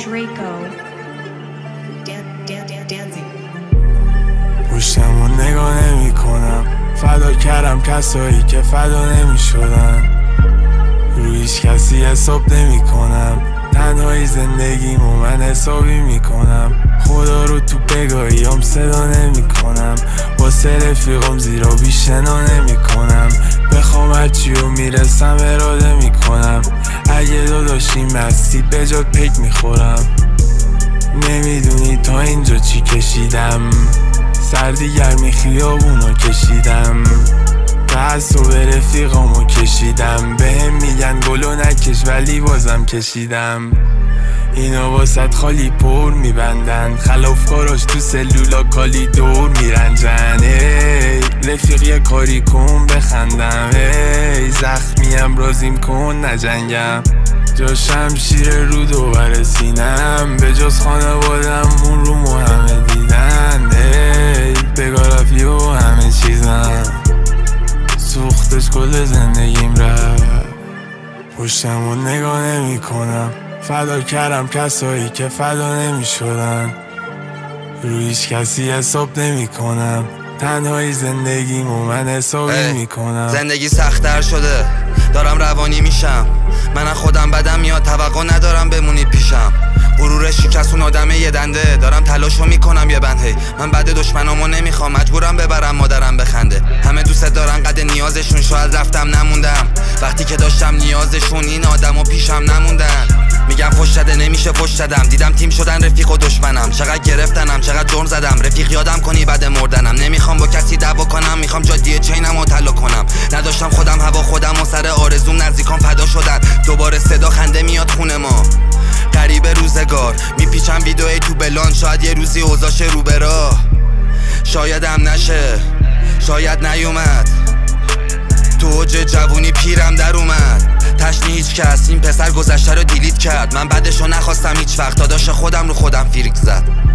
Draco. Dancing. پشتمو نگاه نمی کنم، فدا کردم کسایی که فدا نمی شدن. روی هیچ کسی حساب نمی کنم، تنهایی زندگیمو من حسابی می کنم. خدا رو تو بگاهیام صدا نمی کنم، واسه رفیقم زیرا بیشنا نمی کنم. بخوام هرچی رو میرسم اراده می کنم، اگه داداشی مستی به جات پیک می خورم. نمیدونی تا اینجا چی کشیدم، سردی گرمی خیابونو کشیدم، تعصب رفیقامو کشیدم. بهم میگن گلو نکش ولی بازم کشیدم. اینا واسط خالی پر میبندن، خلافکاراش تو سلولا کالی دور میرنجن. رفیق یه کاری کن بخندم، زخمیم رازیم کن نجنگم. جا شمشیر رو دوباره سینم، به جز خانوادم اون رو همه دیدن. بگارافی و همه چیزم سوختش کل زندگیم رفت. پشتمو نگاه نمی کنم، فدا کردم کسایی که فدا نمی شدن. روی هیچ کسی حساب نمی کنم، تنهایی زندگیمو من حسابی می کنم. زندگی سخت‌تر شده، دارم روانی میشم. من از خودم بدم میاد، توقع ندارم بمونی پیشم. غرور شکست اون آدم یه دنده، دارم تلاشو میکنم یه بند. من بعد دشمنامو نمیخوام، مجبورم ببرم مادرم بخنده. همه دوست دارن قد نیازشون، شاید رفتم نموندم. وقتی که داشتم نیازشون این آدمو پیشم نموندن. میگم فش داده نمیشه فش دادم، دیدم تیم شدن رفیق و دشمنم. چقدر گرفتنم چقدر جرم زدم، رفیق یادم کنی بعد مردنم. نمیخوام با کسی دعوا کنم، میخوام جادیه چینمو طلا کنم. نداشتم خودم هوا خودم و سر آرزوم نزدیکام فدا شدن. دوباره صدا خنده میاد خونه ما، غریب روزگار میپیچم ویدئوی تو بلان. شاید یه روزی اوضاش رو به راه، شاید هم نشه، شاید نیومد. تو اوج جوونی پیرم در اومد، تشنی هیچ کس. این پسر گذشته رو دیلیت کرد، من بعدشو نخواستم هیچ وقت. داداش خودم رو خودم فریک زد.